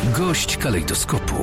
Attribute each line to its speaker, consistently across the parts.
Speaker 1: Gość kalejdoskopu.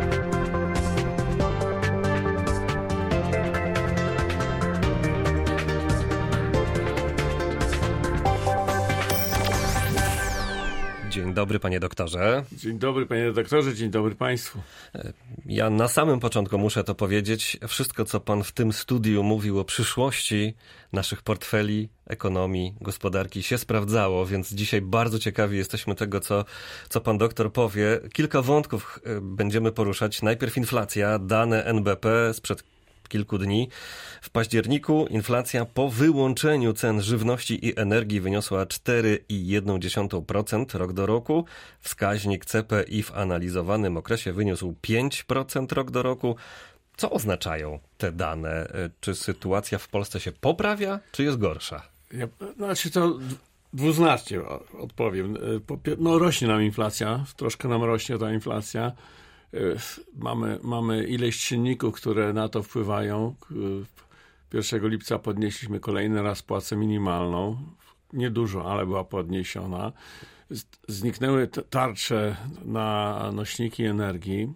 Speaker 2: Dzień dobry, panie doktorze.
Speaker 3: Dzień dobry, panie redaktorze, dzień dobry państwu.
Speaker 2: Ja na samym początku muszę to powiedzieć. Wszystko, co pan w tym studiu mówił o przyszłości naszych portfeli, ekonomii, gospodarki się sprawdzało, więc dzisiaj bardzo ciekawi jesteśmy tego, co pan doktor powie. Kilka wątków będziemy poruszać. Najpierw inflacja, dane NBP sprzed kilku dni. W październiku inflacja po wyłączeniu cen żywności i energii wyniosła 4,1% rok do roku. Wskaźnik CPI w analizowanym okresie wyniósł 5% rok do roku. Co oznaczają te dane? Czy sytuacja w Polsce się poprawia, czy jest gorsza?
Speaker 3: To dwuznacznie odpowiem. Rośnie nam inflacja, troszkę nam rośnie ta inflacja. Mamy ileś czynników, które na to wpływają. 1 lipca podnieśliśmy kolejny raz płacę minimalną. Niedużo, ale była podniesiona. Zniknęły tarcze na nośniki energii.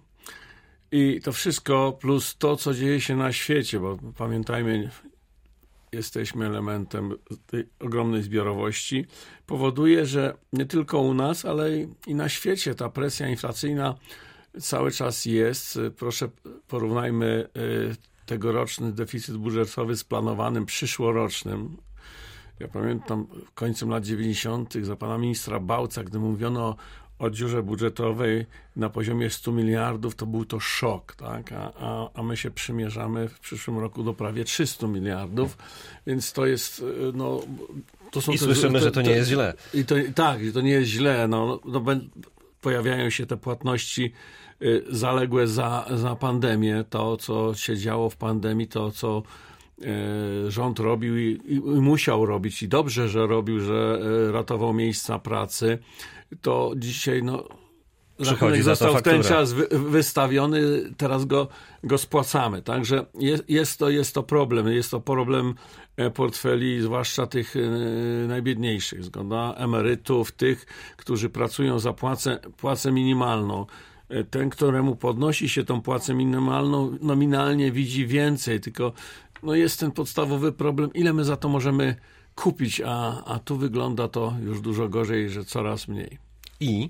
Speaker 3: I to wszystko plus to, co dzieje się na świecie, bo pamiętajmy, jesteśmy elementem tej ogromnej zbiorowości, powoduje, że nie tylko u nas, ale i na świecie ta presja inflacyjna cały czas jest. Proszę, porównajmy tegoroczny deficyt budżetowy z planowanym przyszłorocznym. Ja pamiętam końcem lat 90. za pana ministra Bałca, gdy mówiono o dziurze budżetowej na poziomie 100 miliardów, to był to szok, tak? A my się przymierzamy w przyszłym roku do prawie 300 miliardów, więc to jest... to są
Speaker 2: słyszymy, że to nie jest źle.
Speaker 3: I to nie jest źle. Pojawiają się te płatności zaległe za pandemię, to co się działo w pandemii, to co rząd robił i musiał robić i dobrze, że robił, że ratował miejsca pracy, to dzisiaj rachunek został w ten czas wystawiony, teraz go spłacamy. Także jest to problem. Jest to problem portfeli, zwłaszcza tych najbiedniejszych, emerytów, tych, którzy pracują za płacę minimalną. Ten, któremu podnosi się tą płacę minimalną, nominalnie widzi więcej, tylko jest ten podstawowy problem, ile my za to możemy kupić, a tu wygląda to już dużo gorzej, że coraz mniej.
Speaker 2: I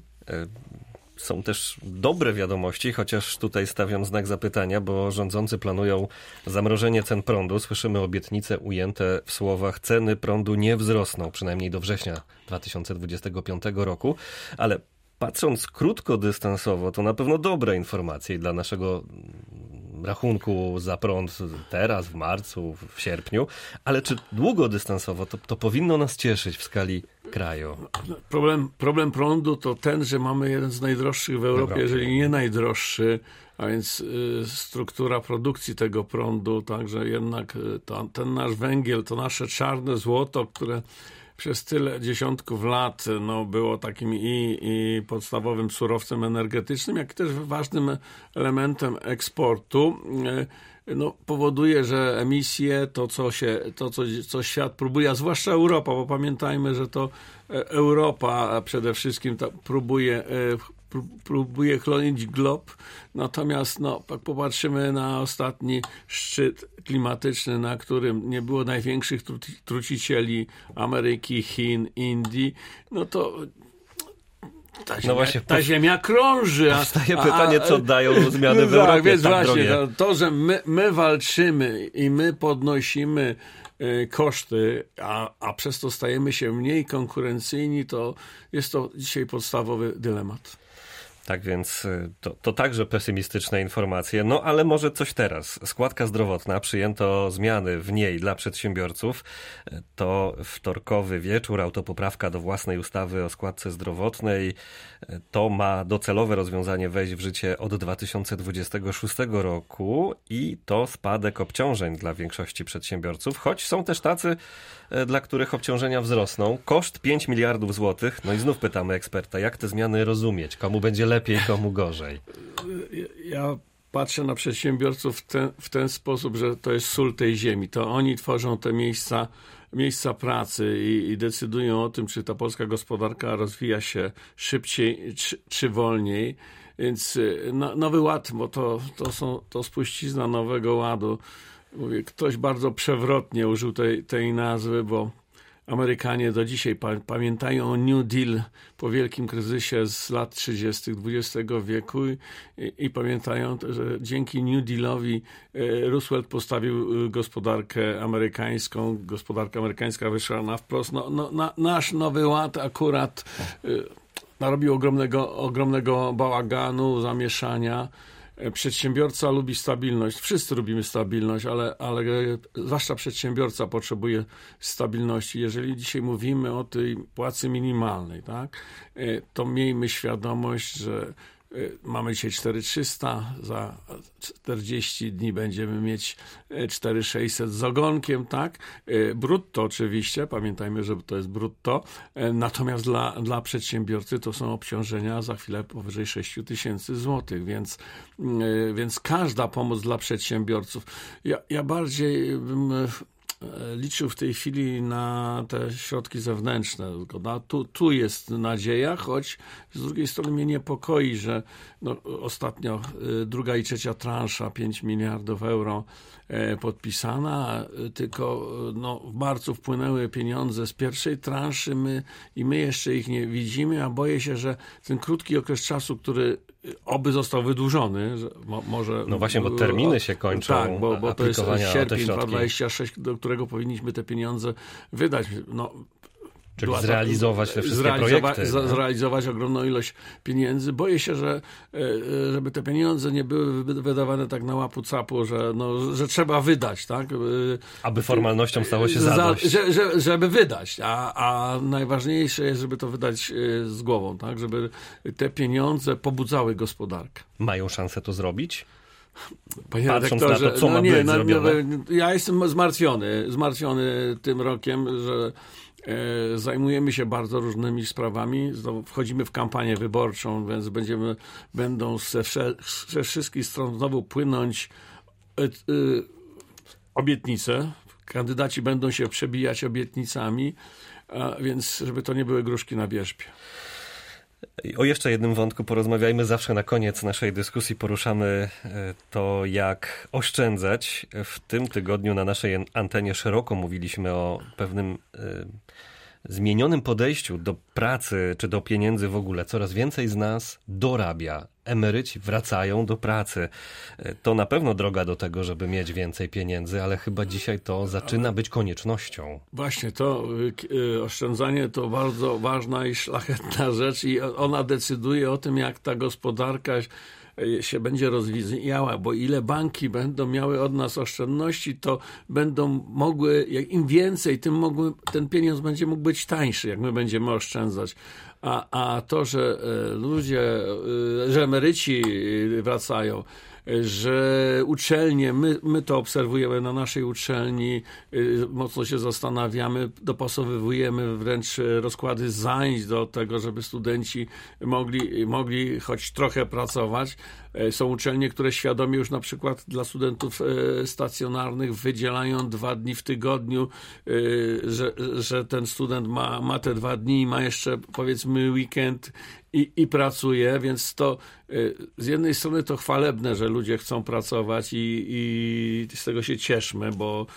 Speaker 2: są też dobre wiadomości, chociaż tutaj stawiam znak zapytania, bo rządzący planują zamrożenie cen prądu. Słyszymy obietnice ujęte w słowach: ceny prądu nie wzrosną, przynajmniej do września 2025 roku, ale patrząc krótkodystansowo, to na pewno dobre informacje dla naszego rachunku za prąd teraz, w marcu, w sierpniu, ale czy długodystansowo to powinno nas cieszyć w skali kraju?
Speaker 3: Problem prądu to ten, że mamy jeden z najdroższych w Europie, jeżeli nie najdroższy, a więc struktura produkcji tego prądu, także jednak ten nasz węgiel, to nasze czarne złoto, które przez tyle dziesiątków lat było takim i podstawowym surowcem energetycznym, jak też ważnym elementem eksportu, powoduje, że emisje, co świat próbuje, a zwłaszcza Europa, bo pamiętajmy, że to Europa przede wszystkim próbuje chronić glob, natomiast jak popatrzymy na ostatni szczyt klimatyczny, na którym nie było największych trucicieli Ameryki, Chin, Indii, to ta ziemia krąży.
Speaker 2: Powstaje pytanie, co dają zmiany w Europie.
Speaker 3: Więc właśnie, to, że my walczymy i my podnosimy koszty, a przez to stajemy się mniej konkurencyjni, to jest to dzisiaj podstawowy dylemat.
Speaker 2: Tak więc to także pesymistyczne informacje. Ale może coś teraz. Składka zdrowotna, przyjęto zmiany w niej dla przedsiębiorców. To wtorkowy wieczór, autopoprawka do własnej ustawy o składce zdrowotnej. To ma docelowe rozwiązanie wejść w życie od 2026 roku i to spadek obciążeń dla większości przedsiębiorców, choć są też tacy, dla których obciążenia wzrosną. Koszt 5 miliardów złotych. I znów pytamy eksperta, jak te zmiany rozumieć? Komu będzie lepiej, komu gorzej?
Speaker 3: Ja patrzę na przedsiębiorców w ten sposób, że to jest sól tej ziemi. To oni tworzą te miejsca pracy i decydują o tym, czy ta polska gospodarka rozwija się szybciej, czy wolniej. Więc Nowy Ład, bo to spuścizna Nowego Ładu. Mówię, ktoś bardzo przewrotnie użył tej nazwy, bo Amerykanie do dzisiaj pamiętają o New Deal po wielkim kryzysie z lat 30. XX wieku i pamiętają, że dzięki New Dealowi Roosevelt postawił gospodarkę amerykańską. Gospodarka amerykańska wyszła na wprost. Nasz Nowy Ład akurat narobił ogromnego bałaganu, zamieszania. Przedsiębiorca lubi stabilność. Wszyscy lubimy stabilność, ale zwłaszcza przedsiębiorca potrzebuje stabilności. Jeżeli dzisiaj mówimy o tej płacy minimalnej, tak, to miejmy świadomość, że mamy dzisiaj 4300, za 40 dni będziemy mieć 4600 z ogonkiem, tak? Brutto oczywiście, pamiętajmy, że to jest brutto, natomiast dla przedsiębiorcy to są obciążenia za chwilę powyżej 6000 złotych, więc każda pomoc dla przedsiębiorców. Ja bardziej bym liczył w tej chwili na te środki zewnętrzne. Tu jest nadzieja, choć z drugiej strony mnie niepokoi, że ostatnio druga i trzecia transza 5 miliardów euro podpisana, tylko w marcu wpłynęły pieniądze z pierwszej transzy, my jeszcze ich nie widzimy, a boję się, że ten krótki okres czasu, który oby został wydłużony, że może...
Speaker 2: No właśnie, bo terminy się kończą.
Speaker 3: Tak, bo to jest sierpień 2026, do którego powinniśmy te pieniądze wydać.
Speaker 2: Czyli zrealizować te wszystkie projekty.
Speaker 3: Zrealizować ogromną ilość pieniędzy. Boję się, żeby te pieniądze nie były wydawane tak na łapu-capu, że trzeba wydać, tak?
Speaker 2: Aby formalnością stało się zadość.
Speaker 3: Żeby wydać, a najważniejsze jest, żeby to wydać z głową, tak? Żeby te pieniądze pobudzały gospodarkę.
Speaker 2: Mają szansę to zrobić?
Speaker 3: Panie
Speaker 2: Patrząc
Speaker 3: redaktorze,
Speaker 2: na to, co ma być zrobione.
Speaker 3: Ja jestem zmartwiony tym rokiem, że zajmujemy się bardzo różnymi sprawami. Wchodzimy w kampanię wyborczą, więc będą ze wszystkich stron znowu płynąć obietnice. Kandydaci będą się przebijać obietnicami, więc żeby to nie były gruszki na wierzbie.
Speaker 2: O jeszcze jednym wątku porozmawiajmy. Zawsze na koniec naszej dyskusji poruszamy to, jak oszczędzać. W tym tygodniu na naszej antenie szeroko mówiliśmy o pewnym zmienionym podejściu do pracy czy do pieniędzy w ogóle. Coraz więcej z nas dorabia. Emeryci wracają do pracy. To na pewno droga do tego, żeby mieć więcej pieniędzy, ale chyba dzisiaj to zaczyna być koniecznością.
Speaker 3: Właśnie, to oszczędzanie to bardzo ważna i szlachetna rzecz i ona decyduje o tym, jak ta gospodarka się będzie rozwijała, bo ile banki będą miały od nas oszczędności, to będą mogły, im więcej, tym ten pieniądz będzie mógł być tańszy, jak my będziemy oszczędzać. A to, że że emeryci wracają, że uczelnie, my to obserwujemy na naszej uczelni, mocno się zastanawiamy, dopasowujemy wręcz rozkłady zajęć do tego, żeby studenci mogli choć trochę pracować. Są uczelnie, które świadomie już na przykład dla studentów stacjonarnych wydzielają 2 dni w tygodniu, że ten student ma te 2 dni i ma jeszcze powiedzmy weekend i pracuje, więc to z jednej strony to chwalebne, że ludzie chcą pracować i z tego się cieszmy, bo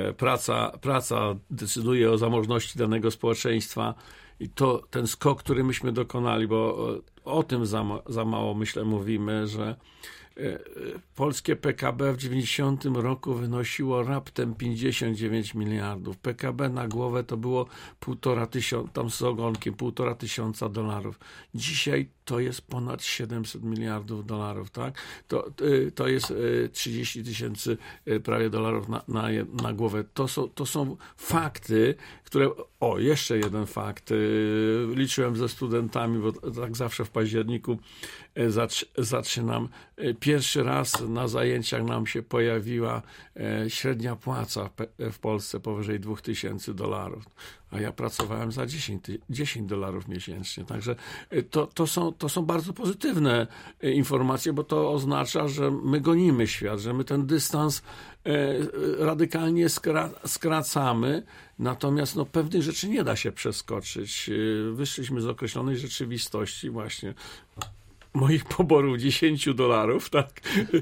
Speaker 3: praca decyduje o zamożności danego społeczeństwa i to ten skok, który myśmy dokonali, bo o tym za mało myślę mówimy, że polskie PKB w 90 roku wynosiło raptem 59 miliardów. PKB na głowę to było 1500, tam z ogonkiem $1500. Dzisiaj to jest ponad 700 miliardów dolarów, tak? To jest 30 000 prawie dolarów na głowę. To są fakty, które... jeszcze jeden fakt. Liczyłem ze studentami, bo tak zawsze w październiku zaczynam. Pierwszy raz na zajęciach nam się pojawiła średnia płaca w Polsce powyżej $2000, a ja pracowałem za $10 miesięcznie. Także to są bardzo pozytywne informacje, bo to oznacza, że my gonimy świat, że my ten dystans radykalnie skracamy, natomiast pewnych rzeczy nie da się przeskoczyć. Wyszliśmy z określonej rzeczywistości właśnie. moich poborów $10, tak?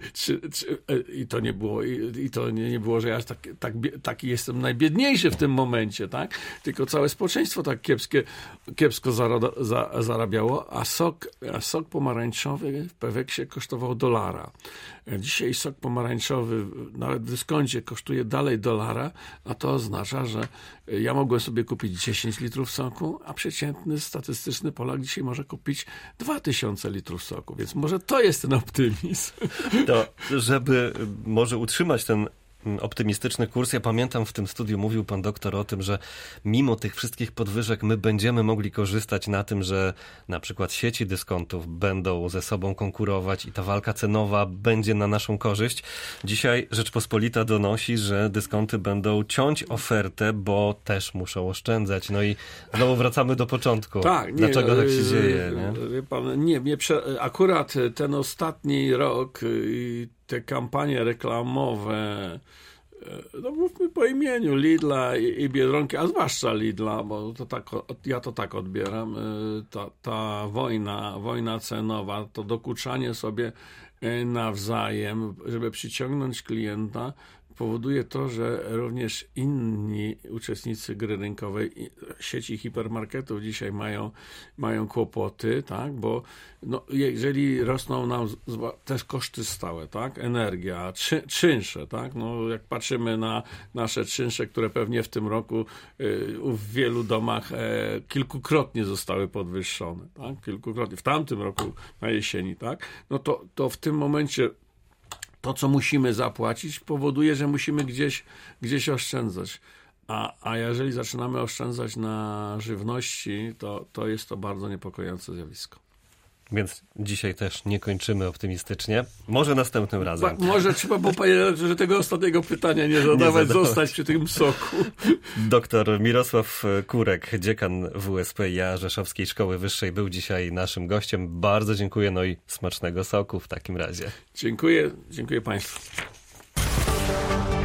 Speaker 3: I to nie było, że ja taki jestem najbiedniejszy w tym momencie, tak? Tylko całe społeczeństwo tak kiepsko zarabiało, a sok pomarańczowy w Peweksie kosztował $1. Dzisiaj sok pomarańczowy nawet w dyskoncie kosztuje dalej $1, a to oznacza, że ja mogłem sobie kupić 10 litrów soku, a przeciętny statystyczny Polak dzisiaj może kupić 2000 litrów soku, więc może to jest ten optymizm.
Speaker 2: To, żeby może utrzymać ten optymistyczny kurs. Ja pamiętam, w tym studiu mówił pan doktor o tym, że mimo tych wszystkich podwyżek my będziemy mogli korzystać na tym, że na przykład sieci dyskontów będą ze sobą konkurować i ta walka cenowa będzie na naszą korzyść. Dzisiaj Rzeczpospolita donosi, że dyskonty będą ciąć ofertę, bo też muszą oszczędzać. No i znowu wracamy do początku.
Speaker 3: Tak,
Speaker 2: dlaczego tak się dzieje?
Speaker 3: Wie pan, akurat ten ostatni rok i te kampanie reklamowe, no mówmy po imieniu, Lidla i Biedronki, a zwłaszcza Lidla, bo ja to tak odbieram, ta wojna cenowa, to dokuczanie sobie nawzajem, żeby przyciągnąć klienta, powoduje to, że również inni uczestnicy gry rynkowej, sieci hipermarketów dzisiaj mają kłopoty, tak? Bo jeżeli rosną nam też koszty stałe, tak? Energia, czynsze, tak? No, jak patrzymy na nasze czynsze, które pewnie w tym roku w wielu domach kilkukrotnie zostały podwyższone, tak? Kilkukrotnie. W tamtym roku na jesieni, tak? No to w tym momencie to, co musimy zapłacić, powoduje, że musimy gdzieś oszczędzać. A jeżeli zaczynamy oszczędzać na żywności, to jest to bardzo niepokojące zjawisko.
Speaker 2: Więc dzisiaj też nie kończymy optymistycznie. Może następnym razem.
Speaker 3: Może trzeba było, panie redaktorze, że tego ostatniego pytania nie zadawać, zostać przy tym soku.
Speaker 2: Doktor Mirosław Kurek, dziekan WSPiA Rzeszowskiej Szkoły Wyższej, był dzisiaj naszym gościem. Bardzo dziękuję, no i smacznego soku w takim razie.
Speaker 3: Dziękuję Państwu.